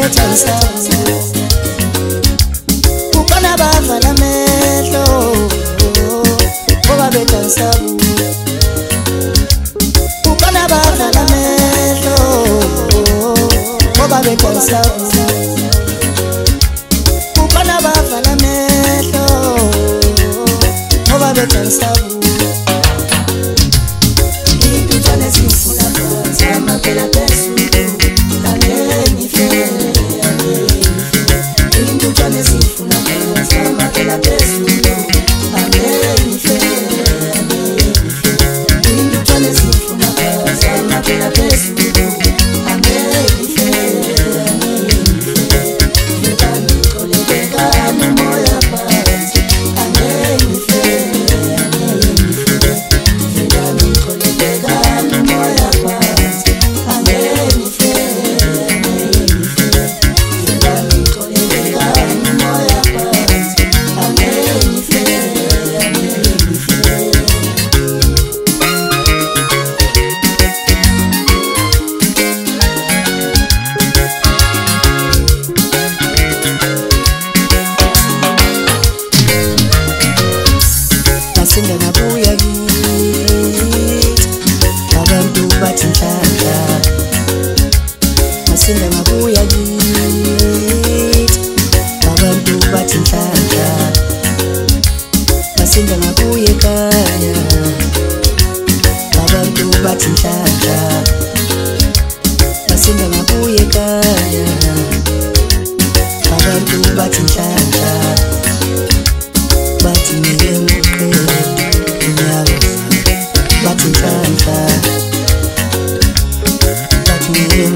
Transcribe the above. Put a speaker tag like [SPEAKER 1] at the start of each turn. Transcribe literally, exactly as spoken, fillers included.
[SPEAKER 1] bethangisabu ukona bavala amehlo ngoba bethangisabu ukona bavala amehlo ngoba bethangisabu ukona bavala amehlo ngoba bethangisabu intutshane sifuna phansi amaphela phezulu angeke fe intutshane sifuna phansi amaphela phezulu angeke fe intutshane sifuna phansi amaphela phezulu angeke fe ngibani koleka moya phansi angeke fe ngibani koleka moya phansi angeke fe ngibani koleka moya phansi angeke fe Masinga nabuya kithi abantu bathi nhlanhla Masinga nabuya kithi abantu bathi nhlanhla Masinga nabuya ekhaya abantu bathi nhlanhla Masinga nabuya ekhaya abantu bathi nhlanhla bathi ngiyemqhe inyawo bathi nhlanhla bathi ngiyemqhe